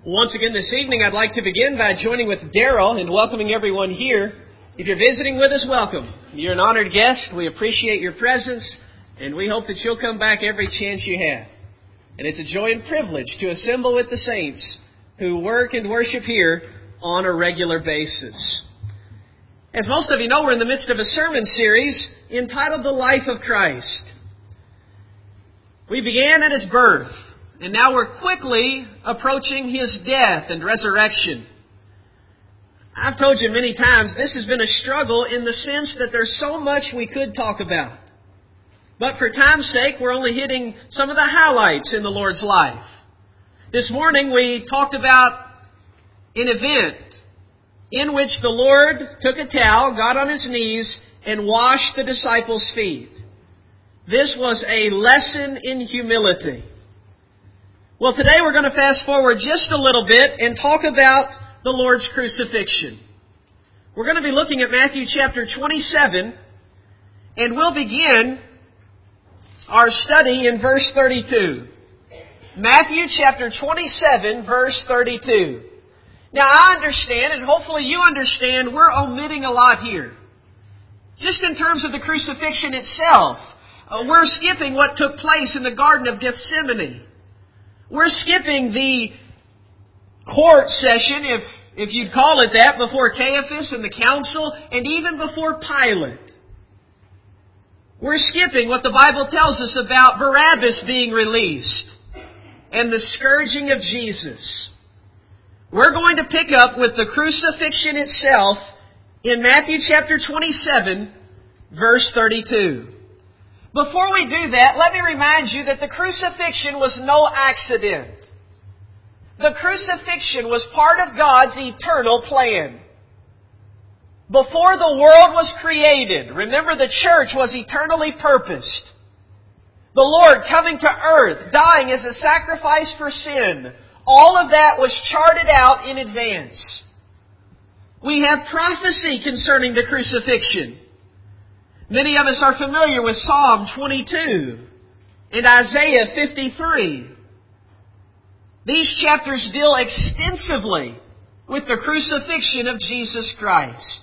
Once again this evening, I'd like to begin by joining with Daryl and welcoming everyone here. If you're visiting with us, welcome. You're an honored guest. We appreciate your presence, and we hope that you'll come back every chance you have. And it's a joy and privilege to assemble with the saints who work and worship here on a regular basis. As most of you know, we're in the midst of a sermon series entitled The Life of Christ. We began at His birth, and now we're quickly approaching His death and resurrection. I've told you many times this has been a struggle in the sense that there's so much we could talk about. But for time's sake, we're only hitting some of the highlights in the Lord's life. This morning we talked about an event in which the Lord took a towel, got on His knees, and washed the disciples' feet. This was a lesson in humility. Well, today we're going to fast forward just a little bit and talk about the Lord's crucifixion. We're going to be looking at Matthew chapter 27, and we'll begin our study in verse 32. Matthew chapter 27, verse 32. Now, I understand, and hopefully you understand, we're omitting a lot here. Just in terms of the crucifixion itself, we're skipping what took place in the Garden of Gethsemane. We're skipping the court session, if you'd call it that, before Caiaphas and the council, and even before Pilate. We're skipping what the Bible tells us about Barabbas being released and the scourging of Jesus. We're going to pick up with the crucifixion itself in Matthew chapter 27, verse 32. Before we do that, let me remind you that the crucifixion was no accident. The crucifixion was part of God's eternal plan. Before the world was created, remember the church was eternally purposed. The Lord coming to earth, dying as a sacrifice for sin, all of that was charted out in advance. We have prophecy concerning the crucifixion. Many of us are familiar with Psalm 22 and Isaiah 53. These chapters deal extensively with the crucifixion of Jesus Christ.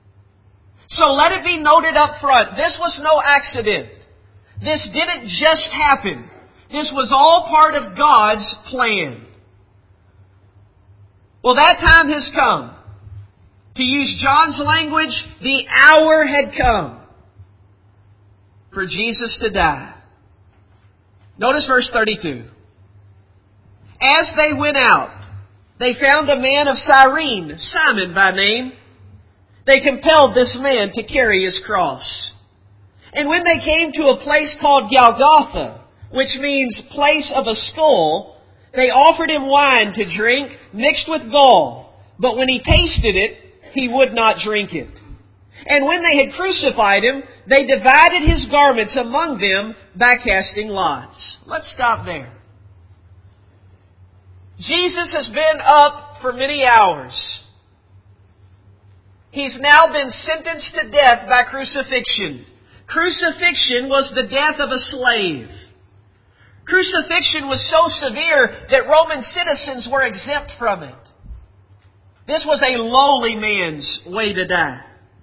So let it be noted up front, this was no accident. This didn't just happen. This was all part of God's plan. Well, that time has come. To use John's language, the hour had come for Jesus to die. Notice verse 32. As they went out, they found a man of Cyrene, Simon by name. They compelled this man to carry his cross. And when they came to a place called Golgotha, which means place of a skull, they offered him wine to drink mixed with gall. But when he tasted it, he would not drink it. And when they had crucified him, they divided his garments among them by casting lots. Let's stop there. Jesus has been up for many hours. He's now been sentenced to death by crucifixion. Crucifixion was the death of a slave. Crucifixion was so severe that Roman citizens were exempt from it. This was a lowly man's way to die.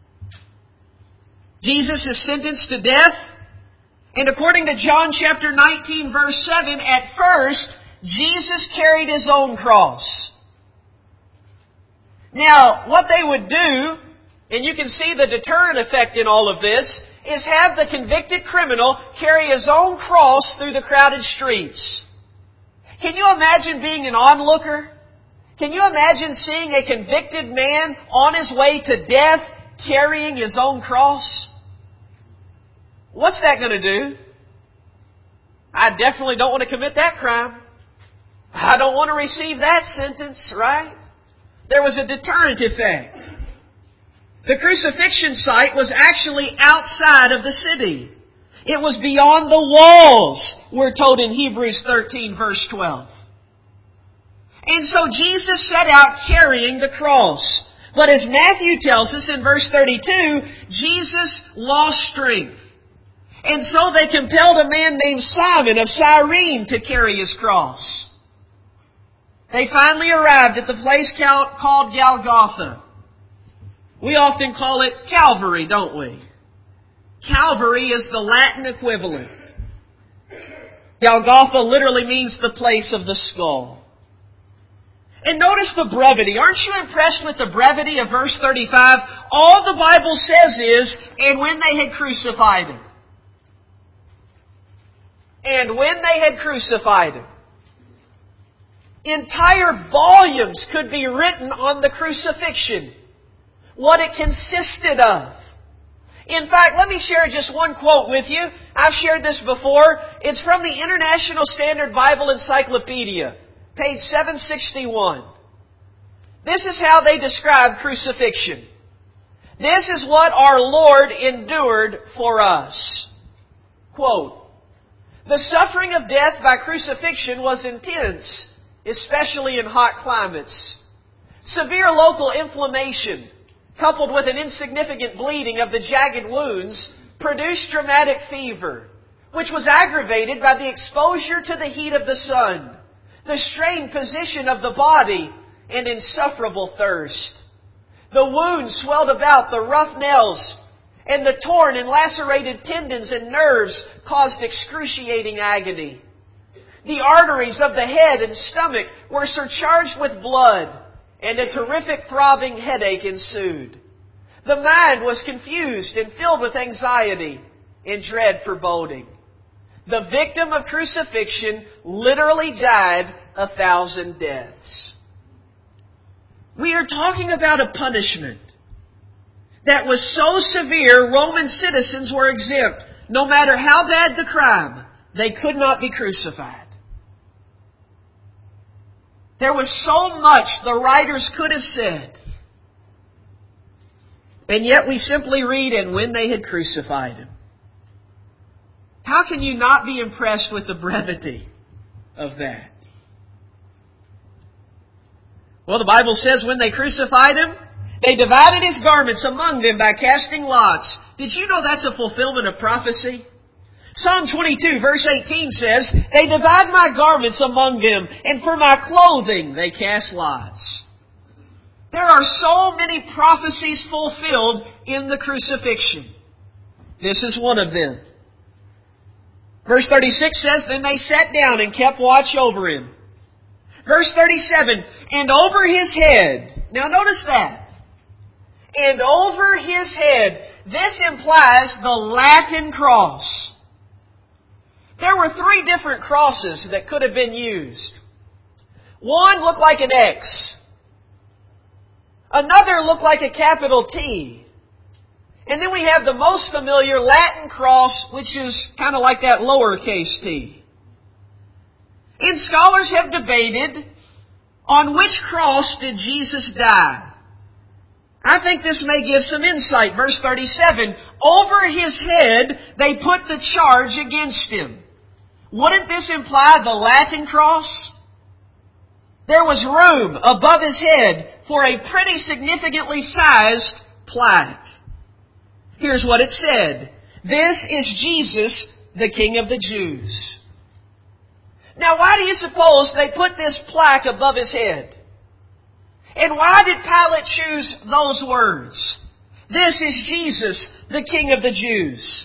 Jesus is sentenced to death, and according to John chapter 19, verse 7, at first, Jesus carried His own cross. Now, what they would do, and you can see the deterrent effect in all of this, is have the convicted criminal carry his own cross through the crowded streets. Can you imagine being an onlooker? Can you imagine seeing a convicted man on his way to death carrying his own cross? What's that going to do? I definitely don't want to commit that crime. I don't want to receive that sentence, right? There was a deterrent effect. The crucifixion site was actually outside of the city. It was beyond the walls, we're told in Hebrews 13, verse 12. And so Jesus set out carrying the cross. But as Matthew tells us in verse 32, Jesus lost strength. And so they compelled a man named Simon of Cyrene to carry his cross. They finally arrived at the place called Golgotha. We often call it Calvary, don't we? Calvary is the Latin equivalent. Golgotha literally means the place of the skull. And notice the brevity. Aren't you impressed with the brevity of verse 35? All the Bible says is, and when they had crucified Him. And when they had crucified Him. Entire volumes could be written on the crucifixion. What it consisted of. In fact, let me share just one quote with you. I've shared this before. It's from the International Standard Bible Encyclopedia, page 761. This is how they describe crucifixion. This is what our Lord endured for us. Quote, "The suffering of death by crucifixion was intense, especially in hot climates. Severe local inflammation, coupled with an insignificant bleeding of the jagged wounds, produced dramatic fever, which was aggravated by the exposure to the heat of the sun, the strained position of the body, and insufferable thirst. The wounds swelled about the rough nails, and the torn and lacerated tendons and nerves caused excruciating agony. The arteries of the head and stomach were surcharged with blood, and a terrific throbbing headache ensued. The mind was confused and filled with anxiety and dread foreboding. The victim of crucifixion literally died 1,000 deaths." We are talking about a punishment that was so severe Roman citizens were exempt. No matter how bad the crime, they could not be crucified. There was so much the writers could have said. And yet we simply read, "and when they had crucified Him." How can you not be impressed with the brevity of that? Well, the Bible says when they crucified Him, they divided His garments among them by casting lots. Did you know that's a fulfillment of prophecy? Psalm 22 verse 18 says, "They divide my garments among them, and for my clothing they cast lots." There are so many prophecies fulfilled in the crucifixion. This is one of them. Verse 36 says, "Then they sat down and kept watch over Him." Verse 37, "And over His head." Now notice that. "And over His head." This implies the Latin cross. There were 3 different crosses that could have been used. One looked like an X. Another looked like a capital T. And then we have the most familiar Latin cross, which is kind of like that lowercase t. And scholars have debated on which cross did Jesus die. I think this may give some insight. Verse 37, "Over His head they put the charge against Him." Wouldn't this imply the Latin cross? There was room above His head for a pretty significantly sized plaque. Here's what it said. "This is Jesus, the King of the Jews." Now why do you suppose they put this plaque above His head? And why did Pilate choose those words? "This is Jesus, the King of the Jews."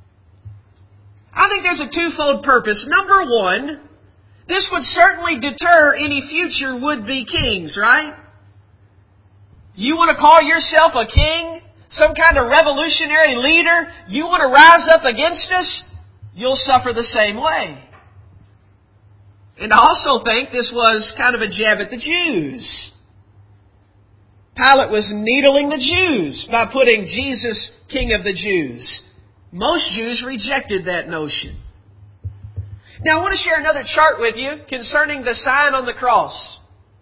I think there's a twofold purpose. Number one, this would certainly deter any future would-be kings, right? You want to call yourself a king? Some kind of revolutionary leader? You want to rise up against us? You'll suffer the same way. And I also think this was kind of a jab at the Jews. Pilate was needling the Jews by putting Jesus, King of the Jews. Most Jews rejected that notion. Now I want to share another chart with you concerning the sign on the cross.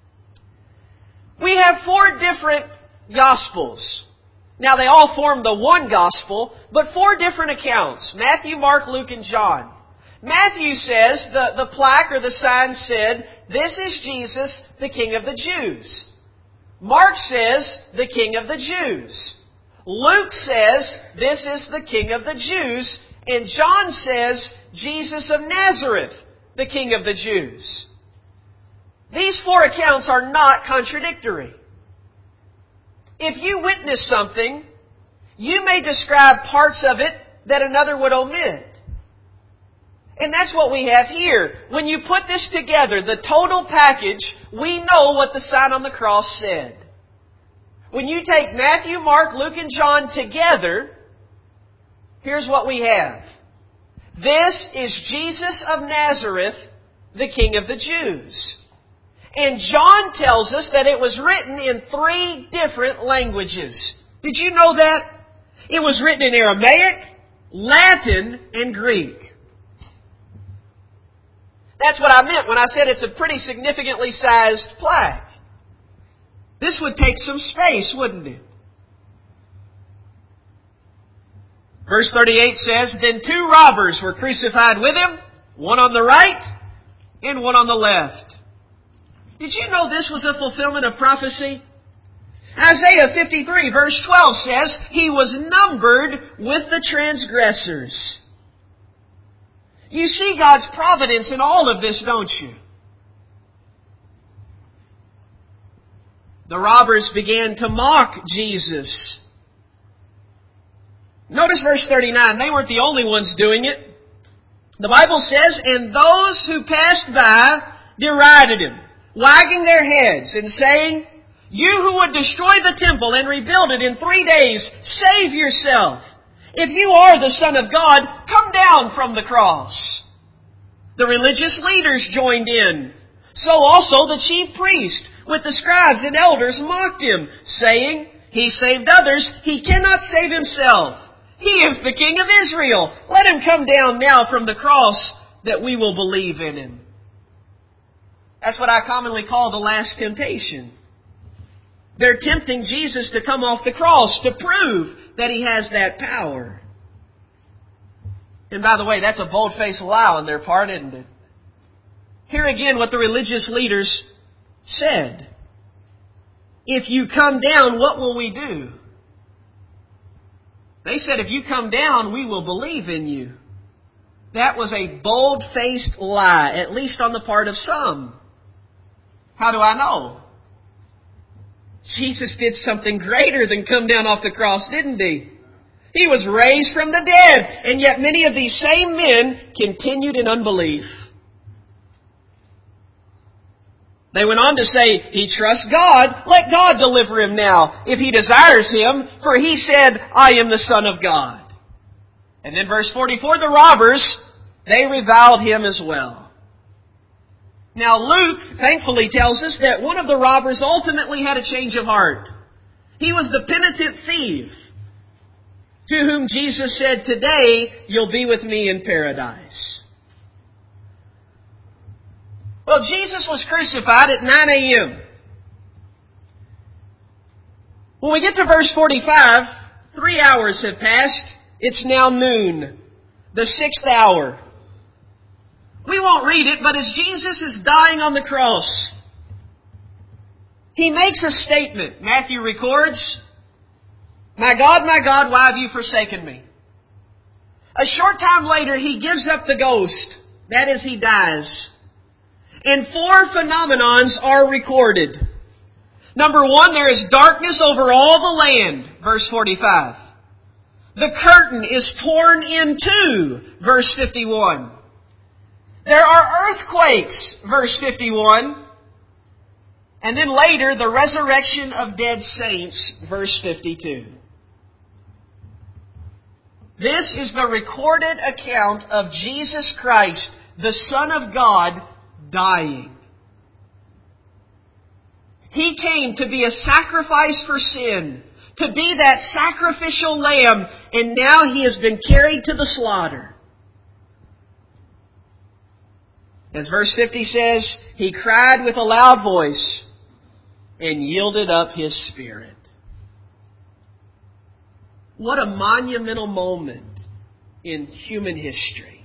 We have 4 different Gospels. Now they all form the one Gospel, but 4 different accounts. Matthew, Mark, Luke, and John. Matthew says, the plaque or the sign said, "This is Jesus, the King of the Jews." Mark says, "The King of the Jews." Luke says, "This is the King of the Jews." And John says, "Jesus of Nazareth, the King of the Jews." These four accounts are not contradictory. If you witness something, you may describe parts of it that another would omit. And that's what we have here. When you put this together, the total package, we know what the sign on the cross said. When you take Matthew, Mark, Luke, and John together, here's what we have. This is Jesus of Nazareth, the King of the Jews. And John tells us that it was written in 3 different languages. Did you know that? It was written in Aramaic, Latin, and Greek. That's what I meant when I said it's a pretty significantly sized plaque. This would take some space, wouldn't it? Verse 38 says, Then 2 robbers were crucified with Him, one on the right and one on the left. Did you know this was a fulfillment of prophecy? Isaiah 53 verse 12 says, He was numbered with the transgressors. You see God's providence in all of this, don't you? The robbers began to mock Jesus. Notice verse 39. They weren't the only ones doing it. The Bible says, And those who passed by derided Him, wagging their heads and saying, You who would destroy the temple and rebuild it in 3 days, save yourself. If you are the Son of God, come down from the cross. The religious leaders joined in. So also the chief priest with the scribes and elders mocked Him, saying, He saved others, He cannot save Himself. He is the King of Israel. Let Him come down now from the cross that we will believe in Him. That's what I commonly call the last temptation. They're tempting Jesus to come off the cross to prove that He has that power. And by the way, that's a bold-faced lie on their part, isn't it? Hear again what the religious leaders said. If you come down, what will we do? They said, if you come down, we will believe in you. That was a bold-faced lie, at least on the part of some. How do I know? Jesus did something greater than come down off the cross, didn't He? He was raised from the dead, and yet many of these same men continued in unbelief. They went on to say, He trusts God, let God deliver him now, if He desires him, for He said, I am the Son of God. And then verse 44, the robbers, they reviled Him as well. Now Luke, thankfully, tells us that one of the robbers ultimately had a change of heart. He was the penitent thief, to whom Jesus said, Today you'll be with me in paradise. Well, Jesus was crucified at 9 a.m. When we get to verse 45, 3 hours have passed. It's now noon, the 6th hour. We won't read it, but as Jesus is dying on the cross, He makes a statement. Matthew records, my God, why have you forsaken me? A short time later, He gives up the ghost. That is, He dies. And 4 phenomenons are recorded. Number 1, there is darkness over all the land, verse 45. The curtain is torn in two, verse 51. There are earthquakes, verse 51. And then later, the resurrection of dead saints, verse 52. This is the recorded account of Jesus Christ, the Son of God, dying. He came to be a sacrifice for sin, to be that sacrificial lamb, and now He has been carried to the slaughter. As verse 50 says, He cried with a loud voice and yielded up His spirit. What a monumental moment in human history.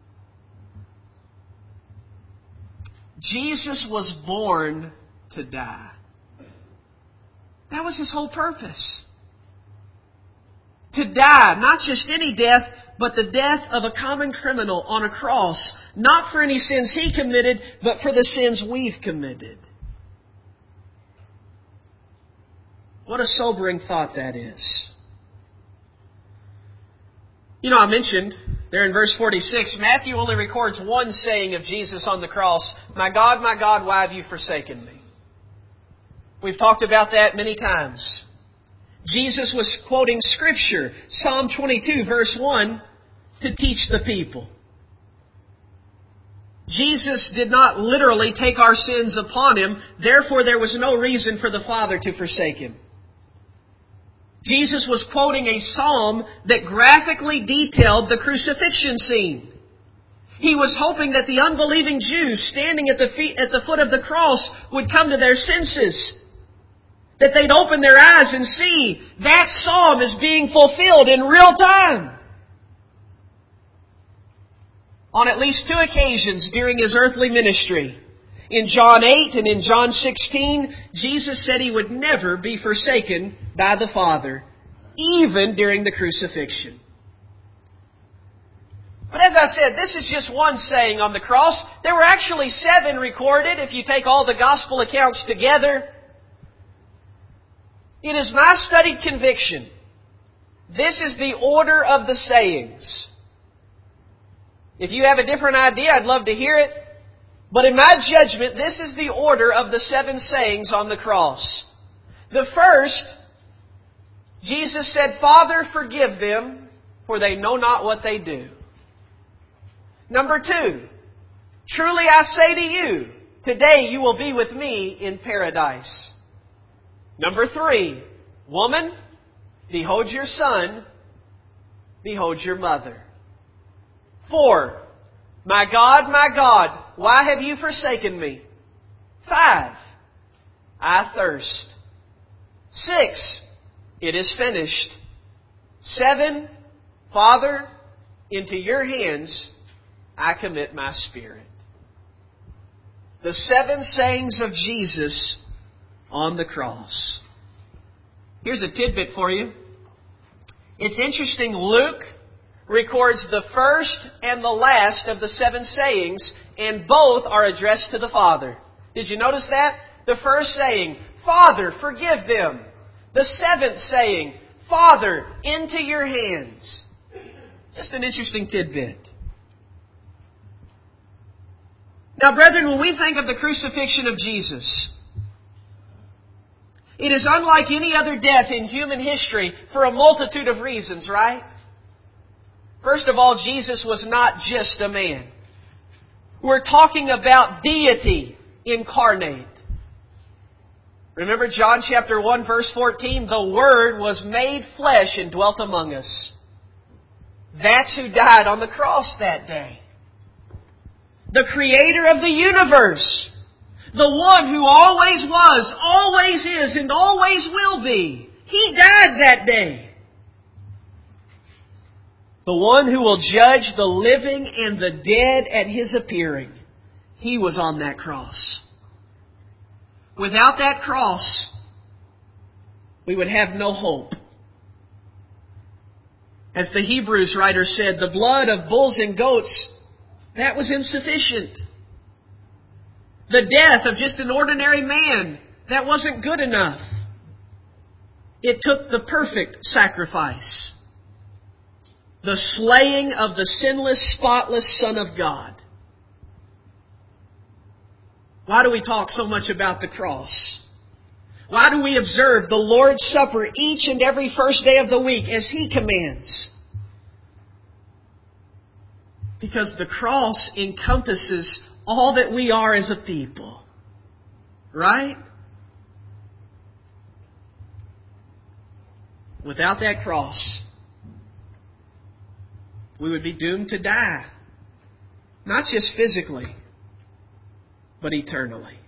Jesus was born to die. That was His whole purpose. To die, not just any death, but the death of a common criminal on a cross, not for any sins He committed, but for the sins we've committed. What a sobering thought that is. You know, I mentioned there in verse 46, Matthew only records one saying of Jesus on the cross, my God, why have you forsaken me? We've talked about that many times. Jesus was quoting Scripture, Psalm 22, verse 1, to teach the people. Jesus did not literally take our sins upon Him, therefore there was no reason for the Father to forsake Him. Jesus was quoting a psalm that graphically detailed the crucifixion scene. He was hoping that the unbelieving Jews standing at the foot of the cross would come to their senses. That they'd open their eyes and see that psalm is being fulfilled in real time. On at least 2 occasions during His earthly ministry, in John 8 and in John 16, Jesus said He would never be forsaken by the Father, even during the crucifixion. But as I said, this is just one saying on the cross. There were actually 7 recorded if you take all the gospel accounts together. It is my studied conviction. This is the order of the sayings. If you have a different idea, I'd love to hear it. But in my judgment, this is the order of the 7 sayings on the cross. The first, Jesus said, Father, forgive them, for they know not what they do. Number 2, truly I say to you, today you will be with me in paradise. Number 3, woman, behold your son, behold your mother. 4, my God, why have you forsaken me? 5, I thirst. 6, it is finished. 7, Father, into your hands I commit my spirit. The 7 sayings of Jesus on the cross. Here's a tidbit for you. It's interesting, Luke records the first and the last of the 7 sayings, and both are addressed to the Father. Did you notice that? The first saying, Father, forgive them. The 7th saying, Father, into your hands. Just an interesting tidbit. Now, brethren, when we think of the crucifixion of Jesus, it is unlike any other death in human history for a multitude of reasons, right? First of all, Jesus was not just a man. We're talking about deity incarnate. Remember John chapter 1 verse 14? The Word was made flesh and dwelt among us. That's who died on the cross that day. The Creator of the universe. The one who always was, always is, and always will be. He died that day. The one who will judge the living and the dead at His appearing. He was on that cross. Without that cross, we would have no hope. As the Hebrews writer said, the blood of bulls and goats, that was insufficient. The death of just an ordinary man, that wasn't good enough. It took the perfect sacrifice. The slaying of the sinless, spotless Son of God. Why do we talk so much about the cross? Why do we observe the Lord's Supper each and every first day of the week as He commands? Because the cross encompasses all that we are as a people. Right? Without that cross, we would be doomed to die. Not just physically, but eternally.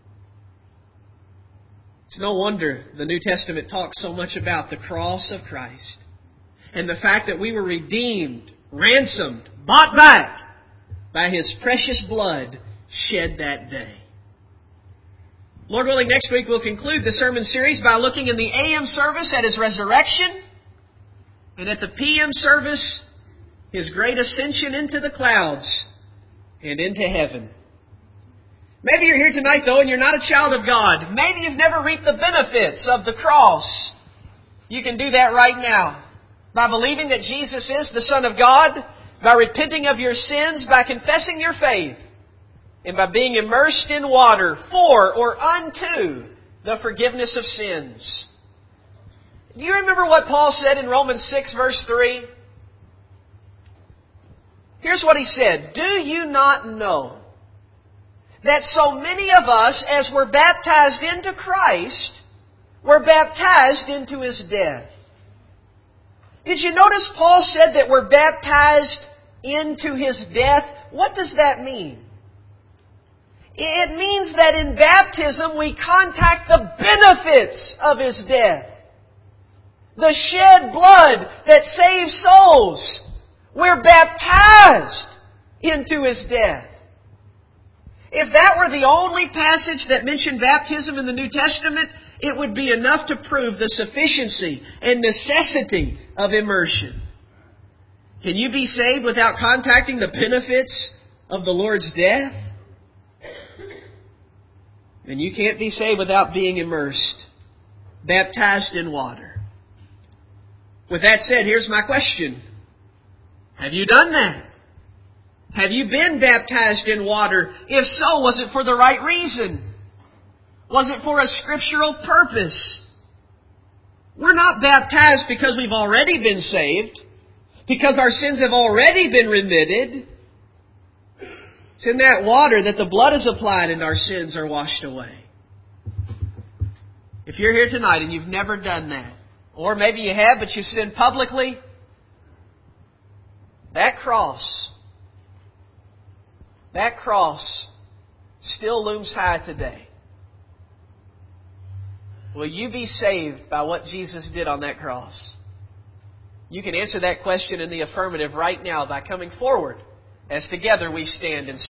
It's no wonder the New Testament talks so much about the cross of Christ and the fact that we were redeemed, ransomed, bought back by His precious blood shed that day. Lord willing, next week we'll conclude the sermon series by looking in the AM service at His resurrection and at the PM service His great ascension into the clouds and into heaven. Maybe you're here tonight, though, and you're not a child of God. Maybe you've never reaped the benefits of the cross. You can do that right now by believing that Jesus is the Son of God, by repenting of your sins, by confessing your faith, and by being immersed in water for or unto the forgiveness of sins. Do you remember what Paul said in Romans 6, verse 3? Here's what he said. Do you not know that so many of us, as were baptized into Christ, were baptized into His death? Did you notice Paul said that we're baptized into His death? What does that mean? It means that in baptism we contact the benefits of His death. The shed blood that saves souls. We're baptized into His death. If that were the only passage that mentioned baptism in the New Testament, it would be enough to prove the sufficiency and necessity of immersion. Can you be saved without contacting the benefits of the Lord's death? Then you can't be saved without being immersed, baptized in water. With that said, here's my question. Have you done that? Have you been baptized in water? If so, was it for the right reason? Was it for a scriptural purpose? We're not baptized because we've already been saved, because our sins have already been remitted. It's in that water that the blood is applied and our sins are washed away. If you're here tonight and you've never done that, or maybe you have but you sinned publicly, that cross still looms high today. Will you be saved by what Jesus did on that cross? You can answer that question in the affirmative right now by coming forward as together we stand and